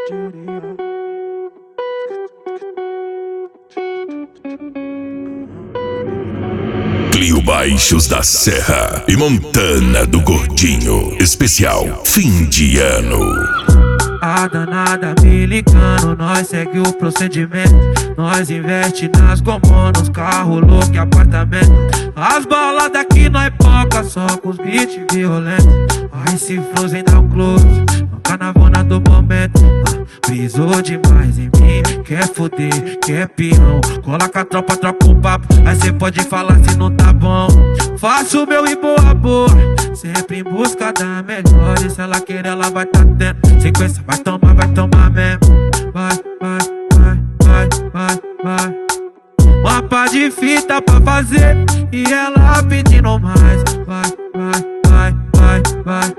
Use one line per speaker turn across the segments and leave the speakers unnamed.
Clio Baixos da Serra e Montana do Gordinho. Especial fim de ano.
A danada me ligando, nós segue o procedimento. Nós investe nas gomô, nos carros loucos e apartamento. As baladas aqui nós poca, só com os beats violentos. Aí se Frozen dá um close, no carnavona do momento. Brisou demais em mim, quer foder, quer peão. Cola com a tropa, troca um papo, aí cê pode falar se não tá bom. Faço o meu e boa boa, sempre em busca da melhor. E se ela querer, ela vai tá tendo. Sequência, vai tomar mesmo. Vai, vai, vai, vai, vai, vai. Uma pá de fita pra fazer e ela pedindo mais. Vai, vai, vai, vai, vai,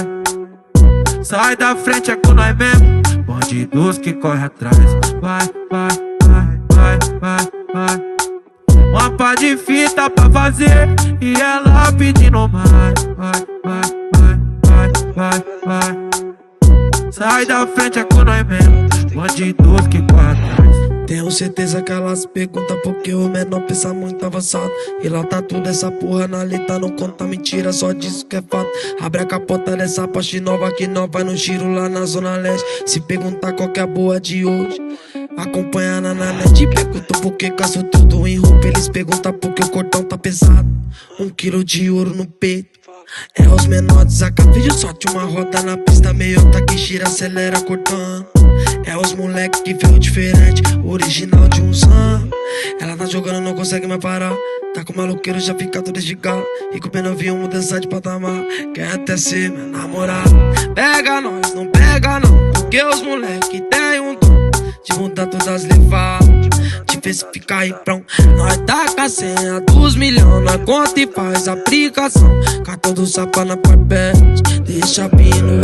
vai. Sai da frente, é com nós mesmo. Bandidos que corre atrás. Vai, vai, vai, vai, vai, vai. Uma pá de fita pra fazer e ela pedindo mais. Vai, vai, vai, vai, vai, vai. Sai da frente, é com nós mesmo. Bandidos que corre atrás.
Tenho certeza que elas perguntam porque o menor pensa muito avançado. E lá tá tudo essa porra na letra, não conta mentira, só disso que é fato. Abre a capota dessa Porsche nova que nós vai no giro lá na Zona Leste. Se perguntar qual que é a boa de hoje, acompanha na net. Perguntam por que gasto tudo em roupa, eles perguntam por que o cordão tá pesado. 1 quilo de ouro no peito. É os menores, a vídeo sorte uma roda na pista. Meiota que gira, acelera cortando. É os moleque que veio diferente, original de um sam. Ela tá jogando, não consegue mais parar. Tá com maloqueiro, já fica todo de galo. E com o novinho, mudança de patamar. Quer até ser meu namorado. Pega nós, não pega não, porque os moleque tem um dom de mudar todas as levadas, de ver se fica aí pronto. Nós taca a senha dos milhões, nós conta e faz aplicação. Cartão do sapa na papete, deixa pino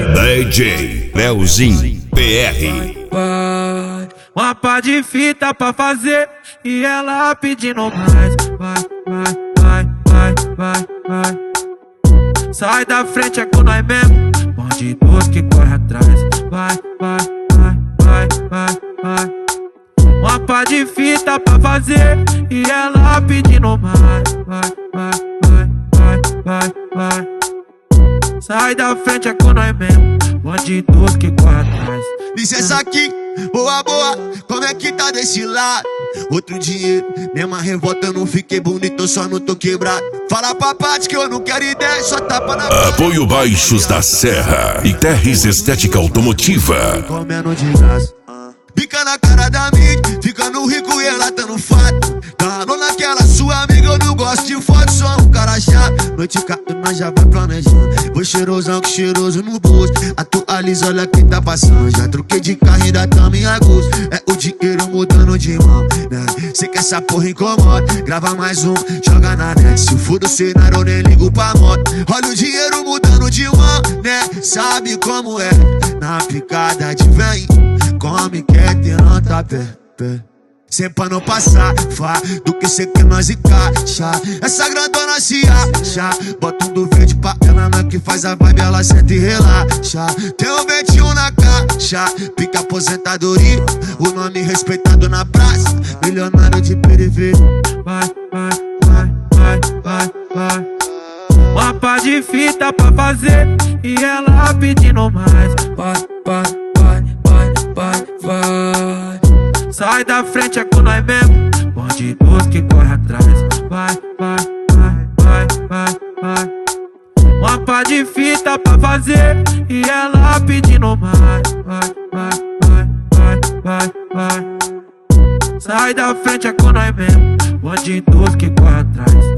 DJ Leozinho PR.
Vai, uma pá de fita pra fazer e ela pedindo mais. Vai, vai, vai, vai, vai, vai. Sai da frente, é com nós mesmo. Bandidos que corre atrás. Vai, vai, vai, vai, vai, vai. Uma pá de fita pra fazer e ela pedindo mais. Vai, vai, vai, vai, vai, vai. Sai da frente, é com nós mesmo. Bandidos que corre atrás.
Licença aqui, boa, boa, como é que tá desse lado? Outro dinheiro, mesma revolta, eu não fiquei bonito, eu só não tô quebrado. Fala pra parte que eu não quero ideia, só tapa na cara.
Apoio Baixos da Serra e Terres Estética Automotiva.
Comendo de graça, pica na cara da mídia, ficando rico e ela tá no fato. Dando naquela sua amiga, eu não gosto de foto, sou um cara chato. Noite cato, nós já vai planejando. Vou cheirosão que cheiroso no bolso. Atualiza, olha quem tá passando. Já troquei de carro, ainda tamo em agosto. É o dinheiro mudando de mão, né? Cê que essa porra incomoda, grava mais um, joga na net. Se for do cenário, eu nem ligo pra moto. Olha o dinheiro mudando de mão, né? Sabe como é? Na picada de vem, come, quer ter nota pé. Sem pra não passar, fá, do que cê quer nós encaixa. Essa grandona se acha, bota um do verde pra ela, na que faz a vibe, ela sente e relaxa. Tem um 21 na caixa, pica aposentadoria, o nome respeitado na praça, milionário de periferia.
Vai, vai, vai, vai, vai, vai. Uma pá de fita pra fazer e ela pedindo mais.
Vai, vai, vai, vai, vai, vai.
Sai da frente, é com nós mesmo. Bandidos que corre atrás. Vai, vai, vai, vai, vai, vai. Uma pá de fita pra fazer e ela pedindo mais. Vai, vai, vai, vai, vai, vai. Sai da frente, é com nós mesmo. Bandidos que corre atrás.